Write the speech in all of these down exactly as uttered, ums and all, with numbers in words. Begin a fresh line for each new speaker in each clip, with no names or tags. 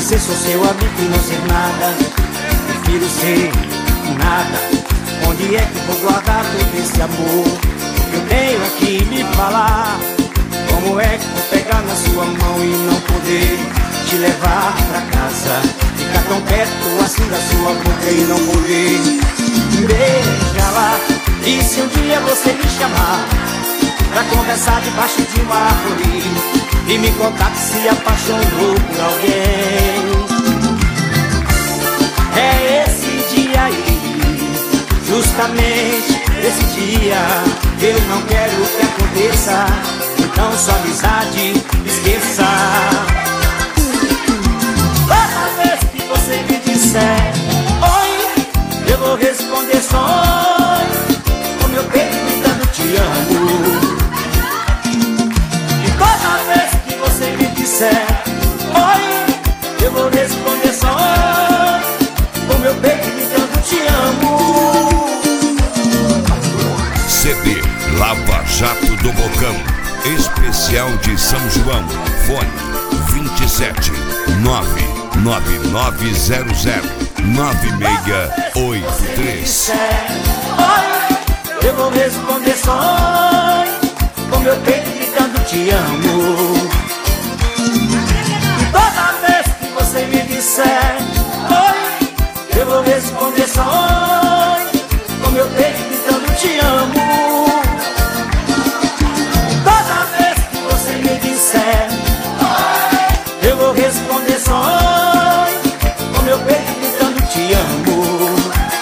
Ser só seu amigo e não ser nada. Prefiro ser nada. Onde é que vou guardar todo esse amor? Eu tenho aqui me falar. Como é que vou pegar na sua mão e não poder te levar pra casa? Ficar tão perto assim da sua boca e não poder beijar lá. E se um dia você me chamar pra conversar debaixo de uma árvore e me contar que se apaixonou por alguém, é esse dia aí, justamente esse dia. Eu não quero que aconteça, então sua amizade esqueça. Toda vez que você me disser oi, eu vou responder só oi, com meu peito gritando te amo. E toda vez que você me disser oi, eu vou responder só oi, com meu peito gritando te amo.
C D Lava Jato do Bocão, especial de São João. Fone vinte e sete nove nove nove zero zero nove seis oito três.
Oi, eu vou responder só oi, com meu peito gritando te amo. E toda vez que você me disser oi, eu vou responder só oi, com meu peito gritando te amo. Toda vez que você me disser oi, eu vou responder só oi, com meu peito gritando te amo.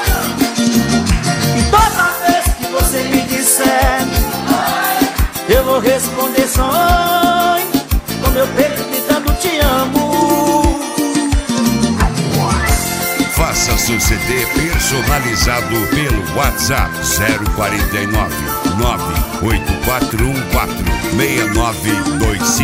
E toda vez que você me disser oi, eu vou responder só oi, com meu peito gritando te amo.
Faça seu C D personalizado pelo WhatsApp zero quarenta e nove nove oito quatro um quatro seis nove dois